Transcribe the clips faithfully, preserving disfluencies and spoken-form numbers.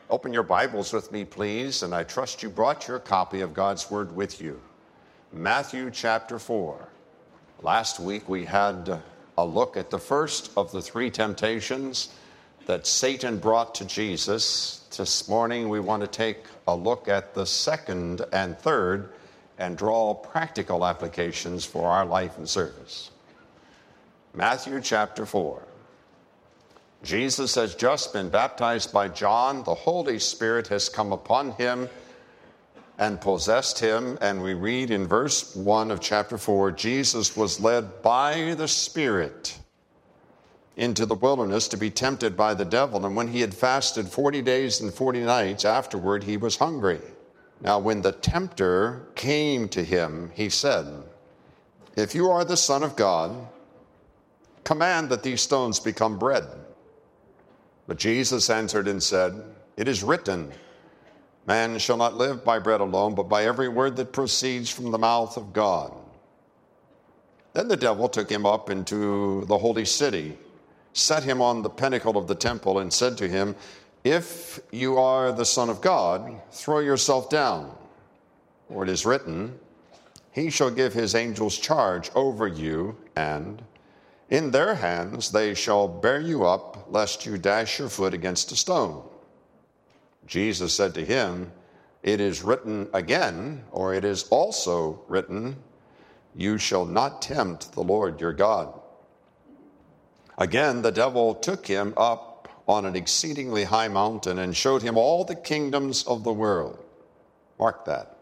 Open your Bibles with me, please, and I trust you brought your copy of God's Word with you. Matthew chapter four. Last week we had a look at the first of the three temptations that Satan brought to Jesus. This morning we want to take a look at the second and third and draw practical applications for our life and service. Matthew chapter four. Jesus has just been baptized by John. The Holy Spirit has come upon him and possessed him. And we read in verse one of chapter four, Jesus was led by the Spirit into the wilderness to be tempted by the devil. And when he had fasted forty days and forty nights, afterward he was hungry. Now when the tempter came to him, he said, "If you are the Son of God, command that these stones become bread." But Jesus answered and said, "It is written, man shall not live by bread alone, but by every word that proceeds from the mouth of God." Then the devil took him up into the holy city, set him on the pinnacle of the temple, and said to him, "If you are the Son of God, throw yourself down. For it is written, he shall give his angels charge over you, and in their hands they shall bear you up, lest you dash your foot against a stone." Jesus said to him, "It is written again," or "it is also written, you shall not tempt the Lord your God." Again, the devil took him up on an exceedingly high mountain and showed him all the kingdoms of the world. Mark that.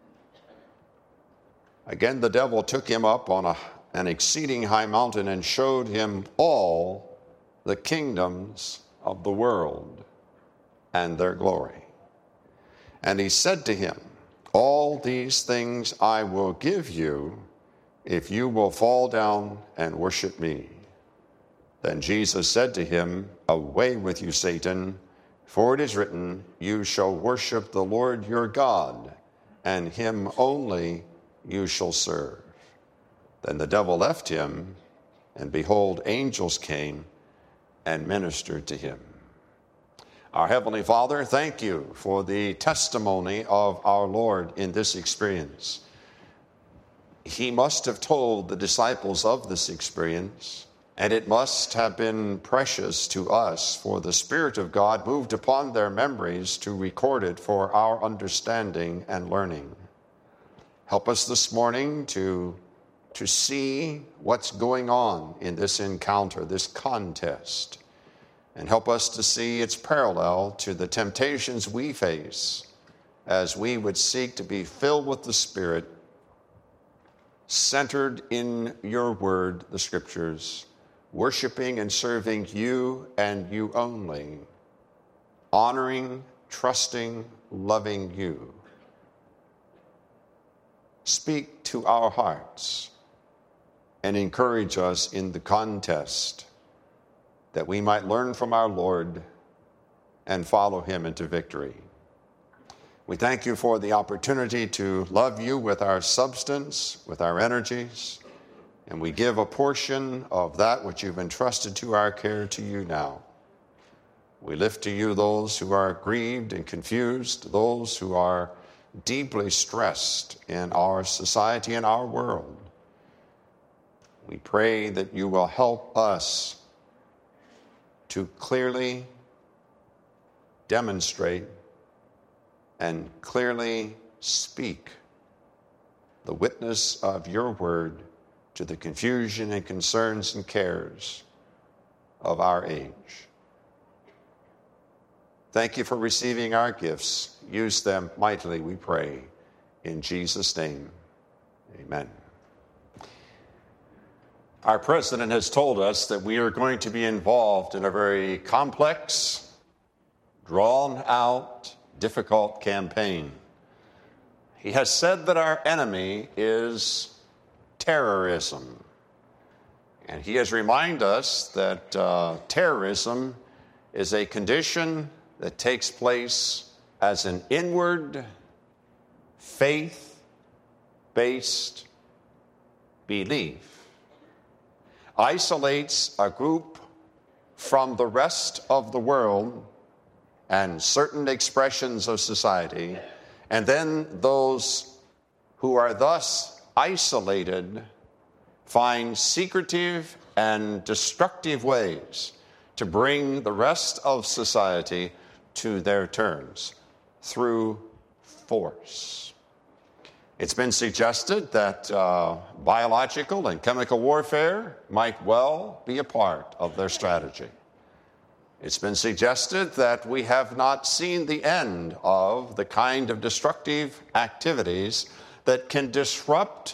Again, the devil took him up on a an exceeding high mountain and showed him all the kingdoms of the world and their glory. And he said to him, "All these things I will give you if you will fall down and worship me." Then Jesus said to him, "Away with you, Satan, for it is written, you shall worship the Lord your God, and him only you shall serve." Then the devil left him, and behold, angels came and ministered to him. Our Heavenly Father, thank you for the testimony of our Lord in this experience. He must have told the disciples of this experience, and it must have been precious to us, for the Spirit of God moved upon their memories to record it for our understanding and learning. Help us this morning to to see what's going on in this encounter, this contest, and help us to see its parallel to the temptations we face as we would seek to be filled with the Spirit, centered in your word, the Scriptures, worshiping and serving you and you only, honoring, trusting, loving you. Speak to our hearts and encourage us in the contest, that we might learn from our Lord and follow him into victory. We thank you for the opportunity to love you with our substance, with our energies, and we give a portion of that which you've entrusted to our care to you now. We lift to you those who are grieved and confused, those who are deeply stressed in our society and our world. We pray that you will help us to clearly demonstrate and clearly speak the witness of your word to the confusion and concerns and cares of our age. Thank you for receiving our gifts. Use them mightily, we pray. In Jesus' name, amen. Our president has told us that we are going to be involved in a very complex, drawn-out, difficult campaign. He has said that our enemy is terrorism. And he has reminded us that uh, terrorism is a condition that takes place as an inward, faith-based belief isolates a group from the rest of the world and certain expressions of society, and then those who are thus isolated find secretive and destructive ways to bring the rest of society to their terms through force. It's been suggested that uh, biological and chemical warfare might well be a part of their strategy. It's been suggested that we have not seen the end of the kind of destructive activities that can disrupt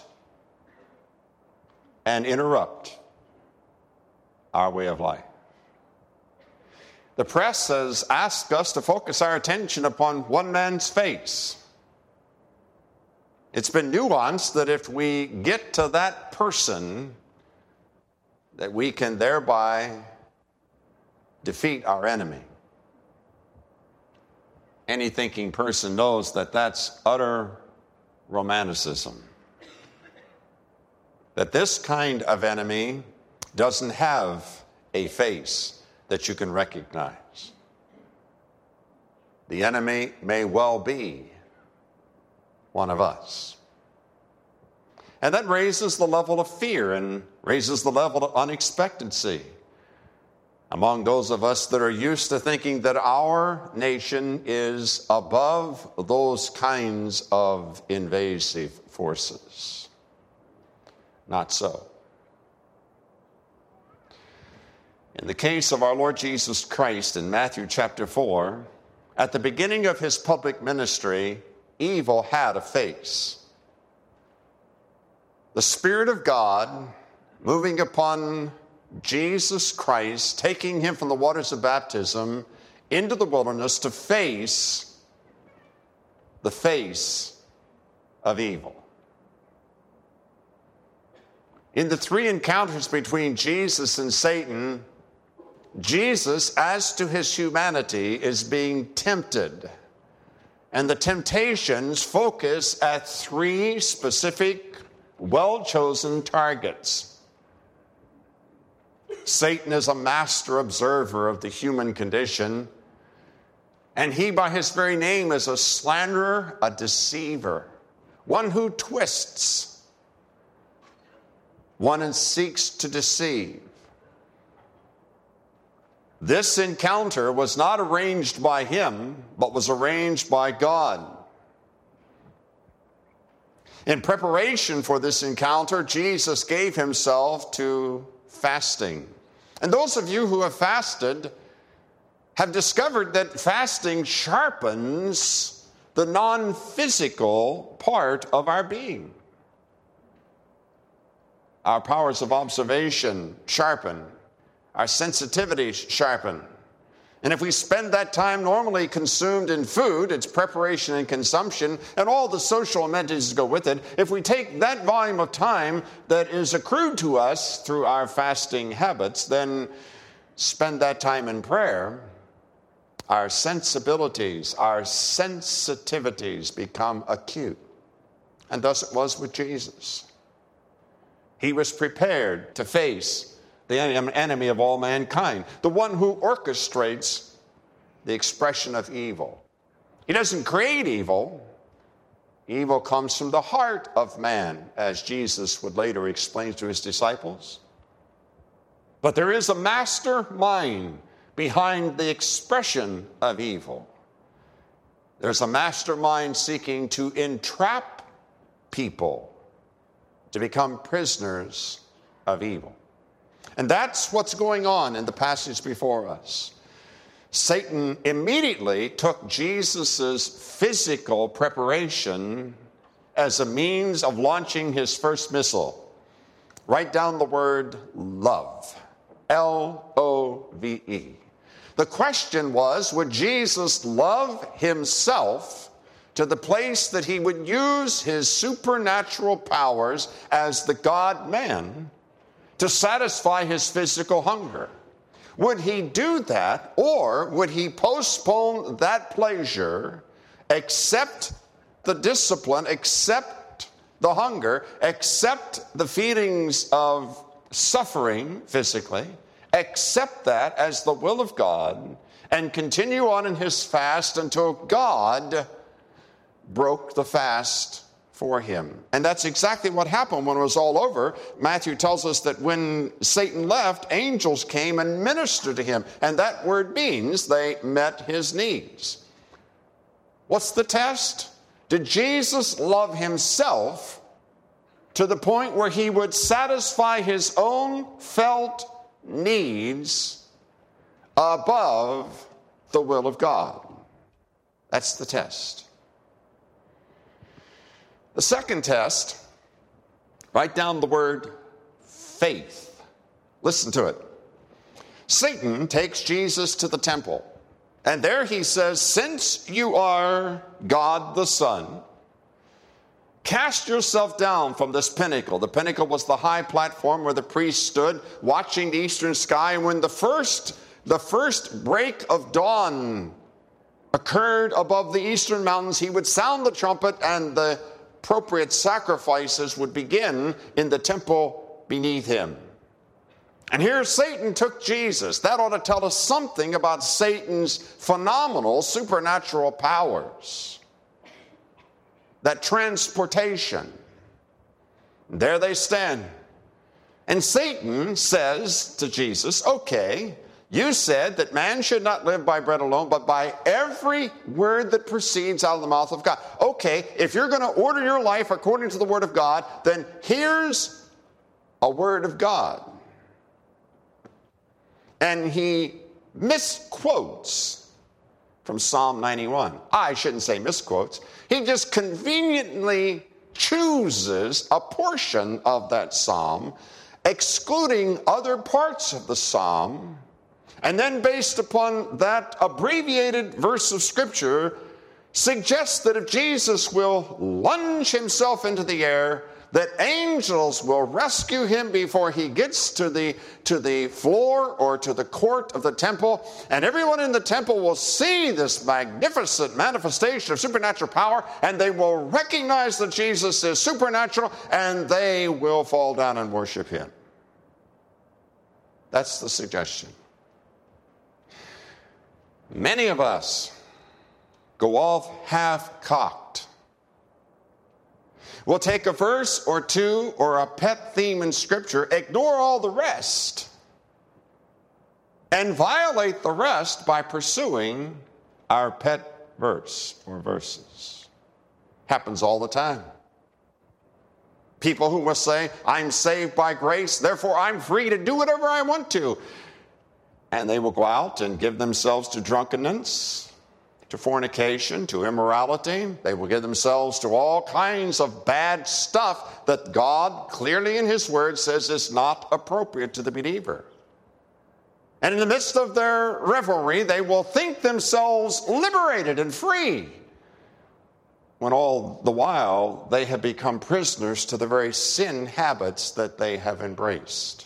and interrupt our way of life. The press has asked us to focus our attention upon one man's face. It's been nuanced that if we get to that person, that we can thereby defeat our enemy. Any thinking person knows that that's utter romanticism. That this kind of enemy doesn't have a face that you can recognize. The enemy may well be one of us. And that raises the level of fear and raises the level of unexpectancy among those of us that are used to thinking that our nation is above those kinds of invasive forces. Not so. In the case of our Lord Jesus Christ in Matthew chapter four, at the beginning of his public ministry, evil had a face. The Spirit of God moving upon Jesus Christ, taking him from the waters of baptism into the wilderness to face the face of evil. In the three encounters between Jesus and Satan, Jesus, as to his humanity, is being tempted. And the temptations focus at three specific, well-chosen targets. Satan is a master observer of the human condition, and he, by his very name, is a slanderer, a deceiver, one who twists, one who seeks to deceive. This encounter was not arranged by him, but was arranged by God. In preparation for this encounter, Jesus gave himself to fasting. And those of you who have fasted have discovered that fasting sharpens the non-physical part of our being. Our powers of observation sharpen. Our sensitivities sharpen. And if we spend that time normally consumed in food, its preparation and consumption, and all the social amenities that go with it, if we take that volume of time that is accrued to us through our fasting habits, then spend that time in prayer, our sensibilities, our sensitivities become acute. And thus it was with Jesus. He was prepared to face the enemy of all mankind, the one who orchestrates the expression of evil. He doesn't create evil. Evil comes from the heart of man, as Jesus would later explain to his disciples. But there is a mastermind behind the expression of evil. There's a mastermind seeking to entrap people to become prisoners of evil. And that's what's going on in the passage before us. Satan immediately took Jesus' physical preparation as a means of launching his first missile. Write down the word love. L O V E. The question was, would Jesus love himself to the place that he would use his supernatural powers as the God-man to satisfy his physical hunger? Would he do that, or would he postpone that pleasure, accept the discipline, accept the hunger, accept the feelings of suffering physically, accept that as the will of God, and continue on in his fast until God broke the fast for him. And that's exactly what happened when it was all over. Matthew tells us that when Satan left, angels came and ministered to him. And that word means they met his needs. What's the test? Did Jesus love himself to the point where he would satisfy his own felt needs above the will of God? That's the test. The second test, write down the word faith. Listen to it. Satan takes Jesus to the temple, and there he says, since you are God the Son, cast yourself down from this pinnacle. The pinnacle was the high platform where the priest stood watching the eastern sky. And when the first, the first break of dawn occurred above the eastern mountains, he would sound the trumpet and the appropriate sacrifices would begin in the temple beneath him. And here Satan took Jesus. That ought to tell us something about Satan's phenomenal supernatural powers. That transportation. There they stand. And Satan says to Jesus, okay, you said that man should not live by bread alone, but by every word that proceeds out of the mouth of God. Okay, if you're going to order your life according to the word of God, then here's a word of God. And he misquotes from Psalm ninety-one. I shouldn't say misquotes. He just conveniently chooses a portion of that psalm, excluding other parts of the psalm, and then based upon that abbreviated verse of Scripture, suggests that if Jesus will lunge himself into the air, that angels will rescue him before he gets to the, to the floor or to the court of the temple, and everyone in the temple will see this magnificent manifestation of supernatural power, and they will recognize that Jesus is supernatural, and they will fall down and worship him. That's the suggestion. Many of us go off half-cocked. We'll take a verse or two or a pet theme in Scripture, ignore all the rest, and violate the rest by pursuing our pet verse or verses. Happens all the time. People who will say, I'm saved by grace, therefore I'm free to do whatever I want to. And they will go out and give themselves to drunkenness, to fornication, to immorality. They will give themselves to all kinds of bad stuff that God clearly in his word says is not appropriate to the believer. And in the midst of their revelry, they will think themselves liberated and free, when all the while they have become prisoners to the very sin habits that they have embraced.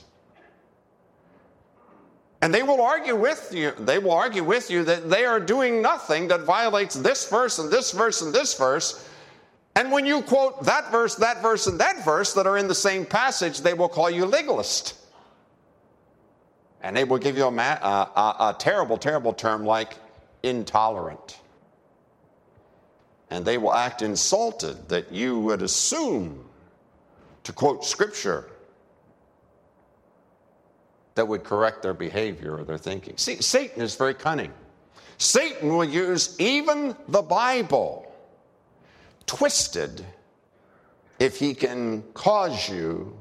And they will argue with you, they will argue with you that they are doing nothing that violates this verse and this verse and this verse. And when you quote that verse, that verse, and that verse that are in the same passage, they will call you legalist. And they will give you a, ma- a, a, a terrible, terrible term like intolerant. And they will act insulted that you would assume to quote Scripture that would correct their behavior or their thinking. See, Satan is very cunning. Satan will use even the Bible twisted if he can cause you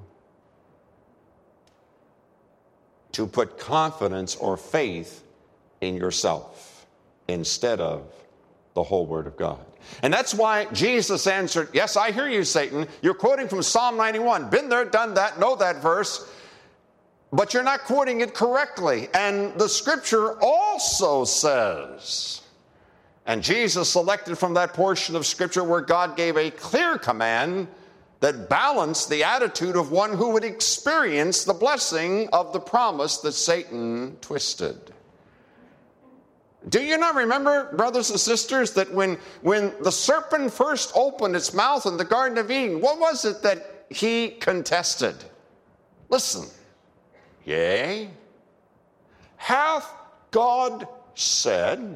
to put confidence or faith in yourself instead of the whole Word of God. And that's why Jesus answered, yes, I hear you, Satan. You're quoting from Psalm ninety-one. Been there, done that, know that verse. But you're not quoting it correctly. And the Scripture also says, and Jesus selected from that portion of Scripture where God gave a clear command that balanced the attitude of one who would experience the blessing of the promise that Satan twisted. Do you not remember, brothers and sisters, that when, when the serpent first opened its mouth in the Garden of Eden, what was it that he contested? Listen. Yea, hath God said,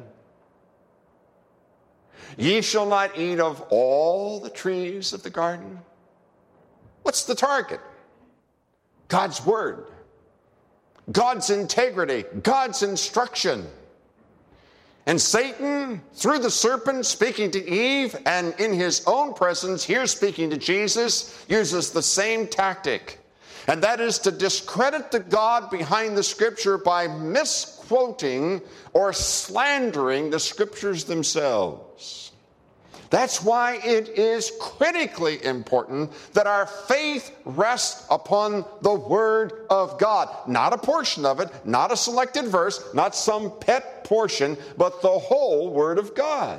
ye shall not eat of all the trees of the garden? What's the target? God's word, God's integrity, God's instruction. And Satan, through the serpent, speaking to Eve, and in his own presence, here speaking to Jesus, uses the same tactic. And that is to discredit the God behind the Scripture by misquoting or slandering the Scriptures themselves. That's why it is critically important that our faith rests upon the Word of God. Not a portion of it, not a selected verse, not some pet portion, but the whole Word of God.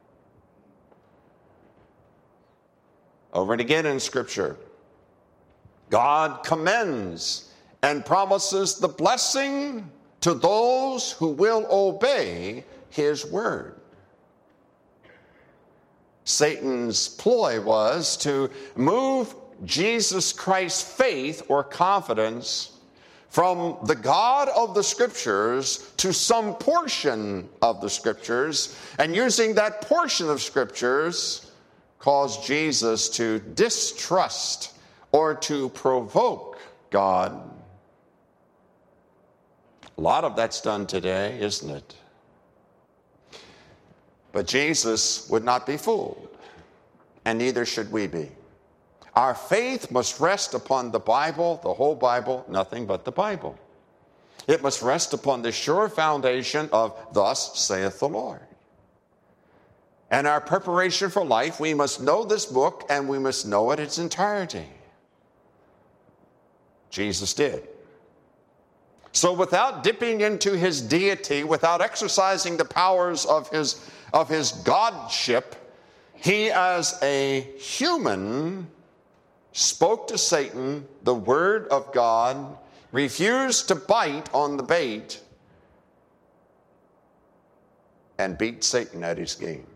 Over and again in Scripture, God commends and promises the blessing to those who will obey His Word. Satan's ploy was to move Jesus Christ's faith or confidence from the God of the Scriptures to some portion of the Scriptures, and using that portion of Scriptures, cause Jesus to distrust or to provoke God. A lot of that's done today, isn't it? But Jesus would not be fooled, and neither should we be. Our faith must rest upon the Bible, the whole Bible, nothing but the Bible. It must rest upon the sure foundation of thus saith the Lord. And our preparation for life, we must know this book and we must know it in its entirety. Jesus did. So without dipping into his deity, without exercising the powers of his, of his godship, he as a human spoke to Satan the word of God, refused to bite on the bait, and beat Satan at his game.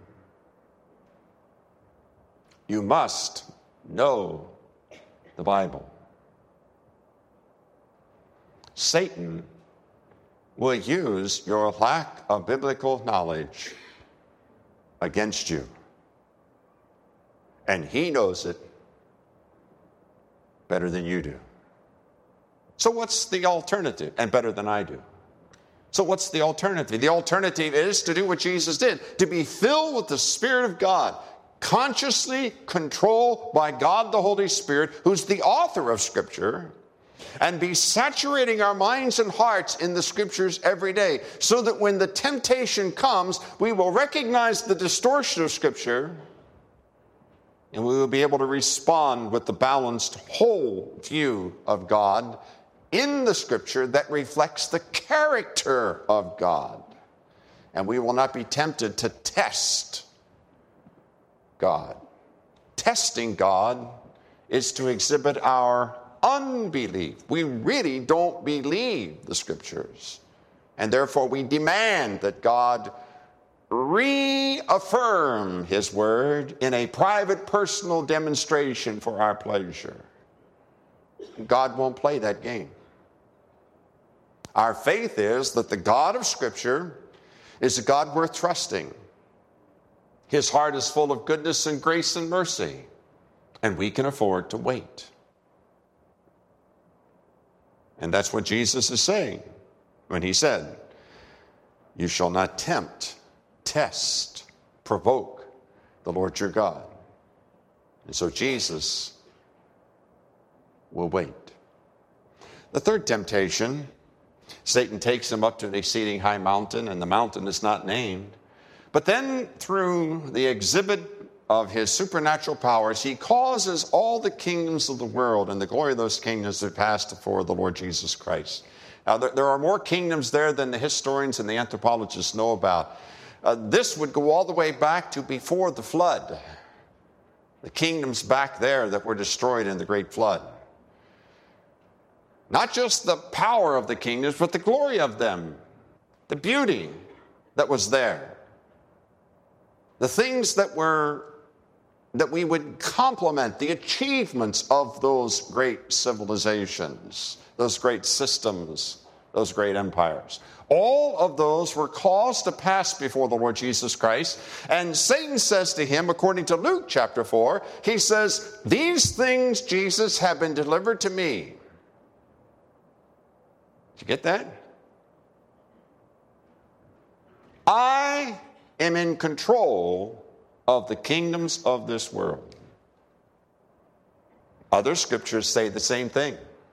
You must know the Bible. Satan will use your lack of biblical knowledge against you. And he knows it better than you do. So what's the alternative? And better than I do. So what's the alternative? The alternative is to do what Jesus did, to be filled with the Spirit of God, consciously controlled by God the Holy Spirit, who's the author of Scripture, and be saturating our minds and hearts in the Scriptures every day, so that when the temptation comes, we will recognize the distortion of Scripture, and we will be able to respond with the balanced whole view of God in the Scripture that reflects the character of God. And we will not be tempted to test God. Testing God is to exhibit our unbelief. We really don't believe the Scriptures. And therefore we demand that God reaffirm his word in a private, personal demonstration for our pleasure. God won't play that game. Our faith is that the God of Scripture is a God worth trusting. His heart is full of goodness and grace and mercy, and we can afford to wait. And that's what Jesus is saying when he said, you shall not tempt, test, provoke the Lord your God. And so Jesus will wait. The third temptation, Satan takes him up to an exceeding high mountain, and the mountain is not named. But then through the exhibit of his supernatural powers, he causes all the kingdoms of the world and the glory of those kingdoms to pass before the Lord Jesus Christ. Now, there, there are more kingdoms there than the historians and the anthropologists know about. Uh, this would go all the way back to before the flood. The kingdoms back there that were destroyed in the great flood. Not just the power of the kingdoms, but the glory of them. The beauty that was there. The things that were, that we would compliment, the achievements of those great civilizations, those great systems those great empires. All of those were caused to pass before the Lord Jesus Christ. And Satan says to him, according to Luke chapter four, he says, these things, Jesus, have been delivered to me. Did you get that? I am in control of the kingdoms of this world. Other scriptures say the same thing.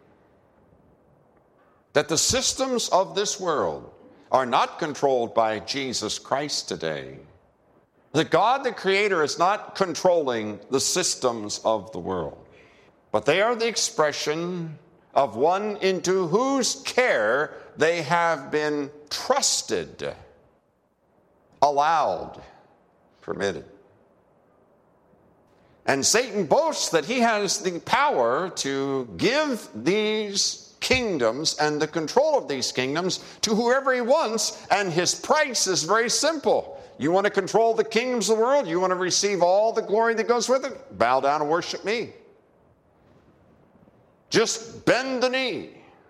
That the systems of this world are not controlled by Jesus Christ today. That God the Creator is not controlling the systems of the world, but they are the expression of one into whose care they have been trusted, allowed, permitted. And Satan boasts that he has the power to give these kingdoms and the control of these kingdoms to whoever he wants, and his price is very simple. You want to control the kingdoms of the world? You want to receive all the glory that goes with it? Bow down and worship me. Just bend the knee,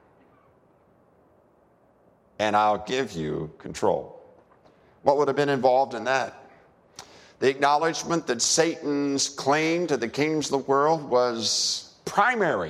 and I'll give you control. What would have been involved in that? The acknowledgement that Satan's claim to the kingdoms of the world was primary.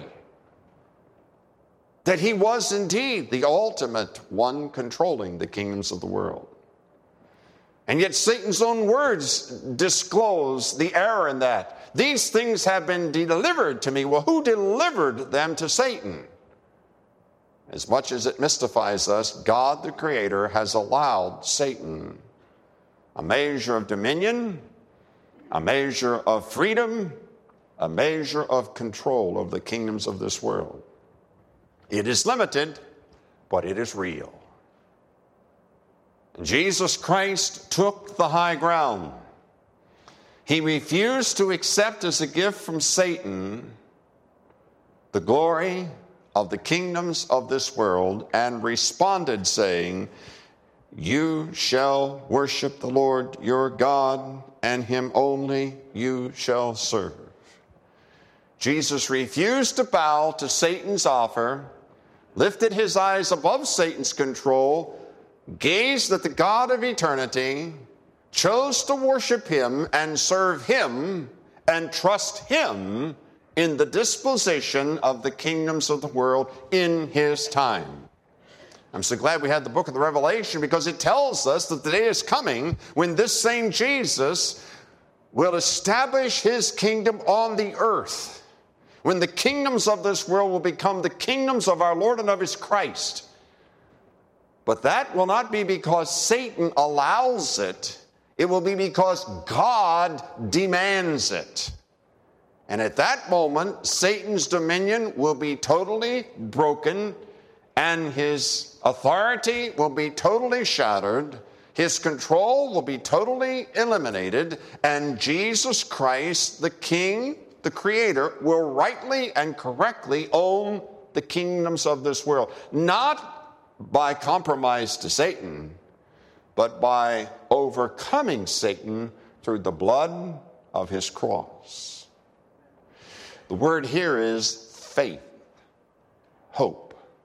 That he was indeed the ultimate one controlling the kingdoms of the world. And yet Satan's own words disclose the error in that. These things have been delivered to me. Well, who delivered them to Satan? As much as it mystifies us, God the Creator has allowed Satan a measure of dominion, a measure of freedom, a measure of control of the kingdoms of this world. It is limited, but it is real. Jesus Christ took the high ground. He refused to accept as a gift from Satan the glory of the kingdoms of this world and responded saying, you shall worship the Lord your God, and him only you shall serve. Jesus refused to bow to Satan's offer, lifted his eyes above Satan's control, gazed at the God of eternity, chose to worship him and serve him and trust him in the disposition of the kingdoms of the world in his time. I'm so glad we had the book of the Revelation, because it tells us that the day is coming when this same Jesus will establish his kingdom on the earth, when the kingdoms of this world will become the kingdoms of our Lord and of his Christ. But that will not be because Satan allows it. It will be because God demands it. And at that moment, Satan's dominion will be totally broken, and his authority will be totally shattered. His control will be totally eliminated, and Jesus Christ, the King, the Creator, will rightly and correctly own the kingdoms of this world. Not by compromise to Satan, but by overcoming Satan through the blood of his cross. The word here is faith, hope.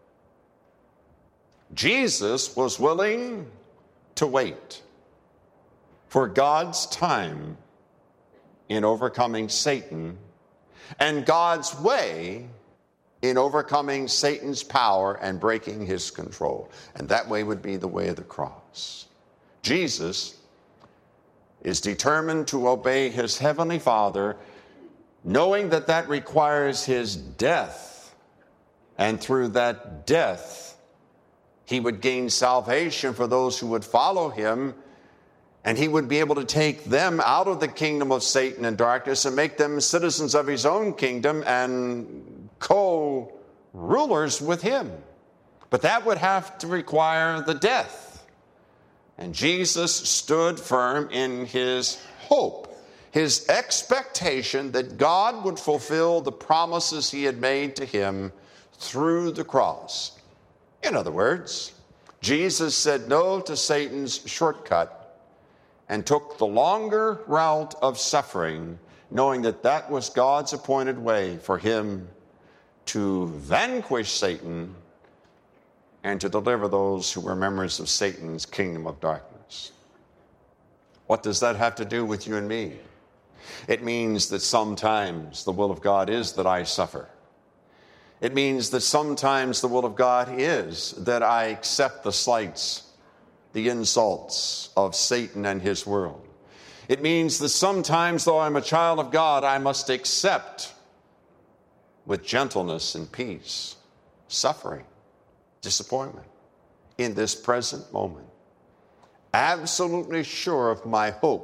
Jesus was willing to wait for God's time in overcoming Satan and God's way in overcoming Satan's power and breaking his control. And that way would be the way of the cross. Jesus is determined to obey his heavenly Father, knowing that that requires his death. And through that death, he would gain salvation for those who would follow him, and he would be able to take them out of the kingdom of Satan and darkness and make them citizens of his own kingdom and co-rulers with him. But that would have to require the death. And Jesus stood firm in his hope, his expectation that God would fulfill the promises he had made to him through the cross. In other words, Jesus said no to Satan's shortcut and took the longer route of suffering, knowing that that was God's appointed way for him to vanquish Satan and to deliver those who were members of Satan's kingdom of darkness. What does that have to do with you and me? It means that sometimes the will of God is that I suffer. It means that sometimes the will of God is that I accept the slights, the insults of Satan and his world. It means that sometimes, though I'm a child of God, I must accept with gentleness and peace suffering, disappointment in this present moment. Absolutely sure of my hope.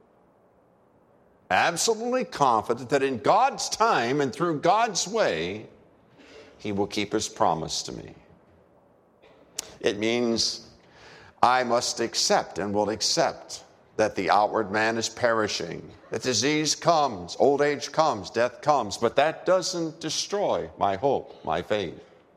Absolutely confident that in God's time and through God's way, he will keep his promise to me. It means I must accept and will accept that the outward man is perishing, that disease comes, old age comes, death comes, but that doesn't destroy my hope, my faith,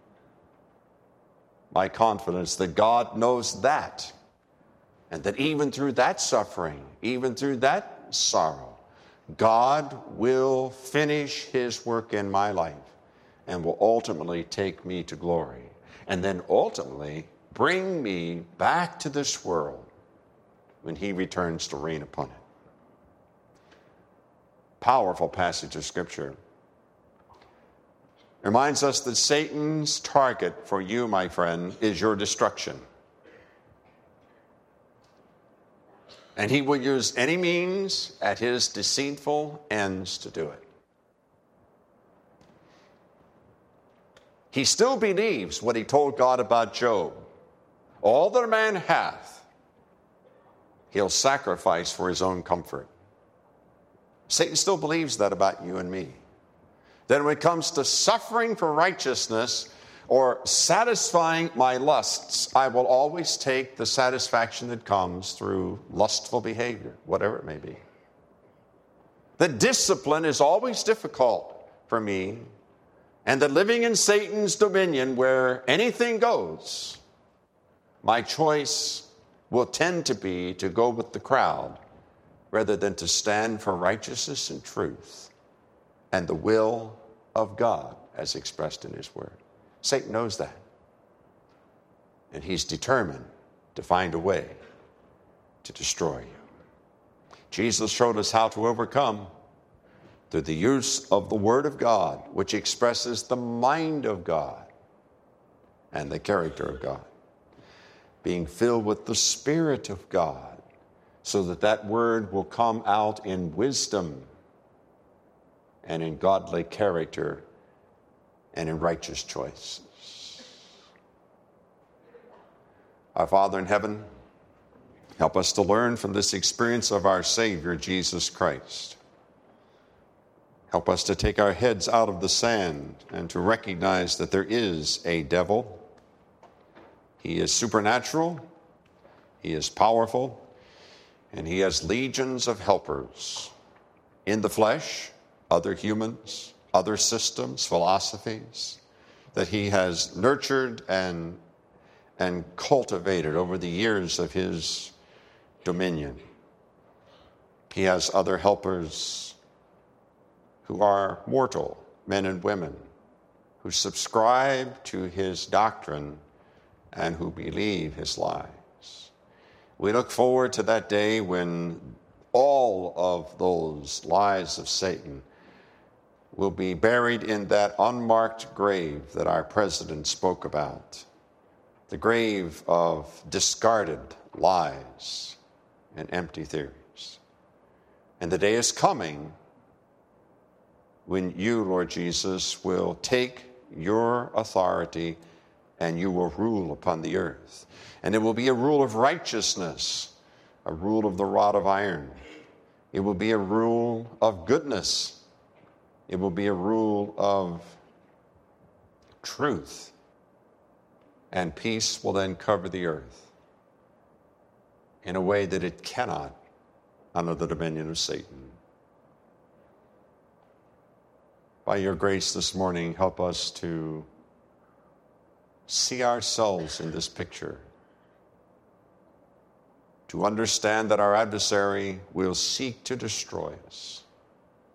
my confidence that God knows that, and that even through that suffering, even through that sorrow, God will finish his work in my life and will ultimately take me to glory, and then ultimately bring me back to this world when he returns to reign upon it. Powerful passage of Scripture. Reminds us that Satan's target for you, my friend, is your destruction. And he will use any means at his deceitful ends to do it. He still believes what he told God about Job. All that a man hath, he'll sacrifice for his own comfort. Satan still believes that about you and me. That when it comes to suffering for righteousness or satisfying my lusts, I will always take the satisfaction that comes through lustful behavior, whatever it may be. The discipline is always difficult for me, and that living in Satan's dominion where anything goes, my choice will tend to be to go with the crowd rather than to stand for righteousness and truth and the will of God as expressed in his word. Satan knows that. And he's determined to find a way to destroy you. Jesus showed us how to overcome through the use of the Word of God, which expresses the mind of God and the character of God. Being filled with the Spirit of God, so that that Word will come out in wisdom and in godly character and in righteous choices. Our Father in heaven, help us to learn from this experience of our Savior, Jesus Christ. Help us to take our heads out of the sand and to recognize that there is a devil. He is supernatural, he is powerful, and he has legions of helpers in the flesh, other humans, other systems, philosophies that he has nurtured and, and cultivated over the years of his dominion. He has other helpers who are mortal, men and women, who subscribe to his doctrine and who believe his lies. We look forward to that day when all of those lies of Satan will be buried in that unmarked grave that our president spoke about, the grave of discarded lies and empty theories. And the day is coming when you, Lord Jesus, will take your authority and you will rule upon the earth. And it will be a rule of righteousness, a rule of the rod of iron. It will be a rule of goodness. It will be a rule of truth. And peace will then cover the earth in a way that it cannot under the dominion of Satan. By your grace this morning, help us to see ourselves in this picture, to understand that our adversary will seek to destroy us.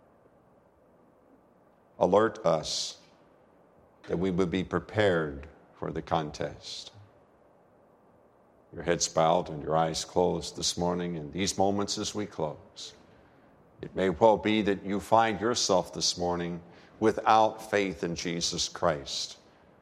Alert us that we would be prepared for the contest. Your heads bowed and your eyes closed this morning. In these moments as we close, it may well be that you find yourself this morning without faith in Jesus Christ.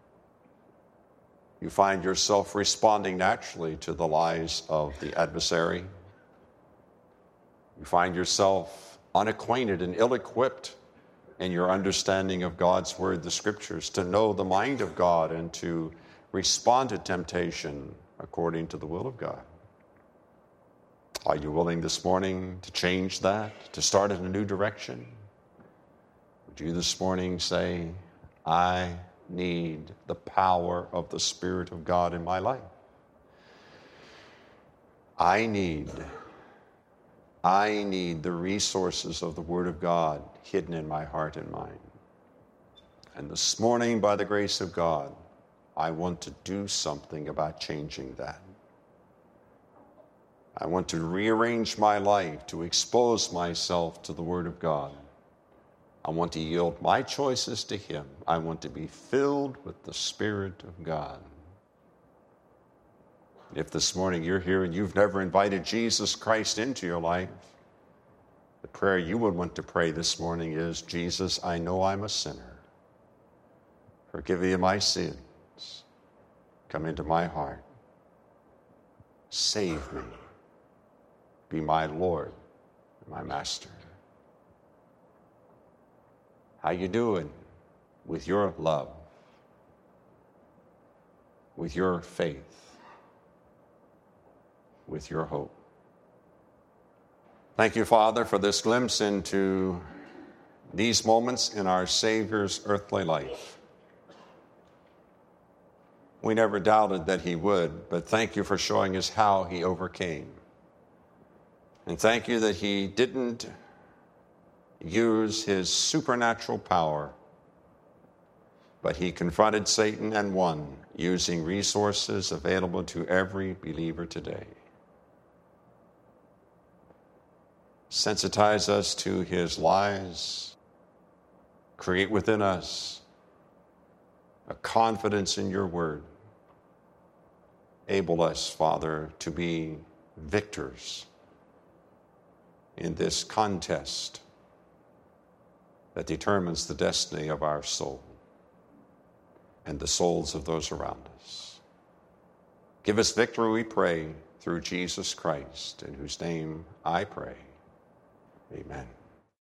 You find yourself responding naturally to the lies of the adversary. You find yourself unacquainted and ill-equipped in your understanding of God's word, the scriptures, to know the mind of God and to respond to temptation according to the will of God. Are you willing this morning to change that, to start in a new direction? Would you this morning say, I need the power of the Spirit of God in my life? I need, I need the resources of the Word of God hidden in my heart and mind. And this morning, by the grace of God, I want to do something about changing that. I want to rearrange my life to expose myself to the Word of God. I want to yield my choices to Him. I want to be filled with the Spirit of God. If this morning you're here and you've never invited Jesus Christ into your life, the prayer you would want to pray this morning is, Jesus, I know I'm a sinner. Forgive me of my sins. Come into my heart. Save me. Be my Lord and my Master. How you doing with your love, with your faith, with your hope? Thank you, Father, for this glimpse into these moments in our Savior's earthly life. We never doubted that He would, but thank you for showing us how He overcame. And thank you that He didn't use His supernatural power, but He confronted Satan and won, using resources available to every believer today. Sensitize us to His lies. Create within us a confidence in your word. Able us, Father, to be victors in this contest that determines the destiny of our soul and the souls of those around us. Give us victory, we pray, through Jesus Christ, in whose name I pray. Amen.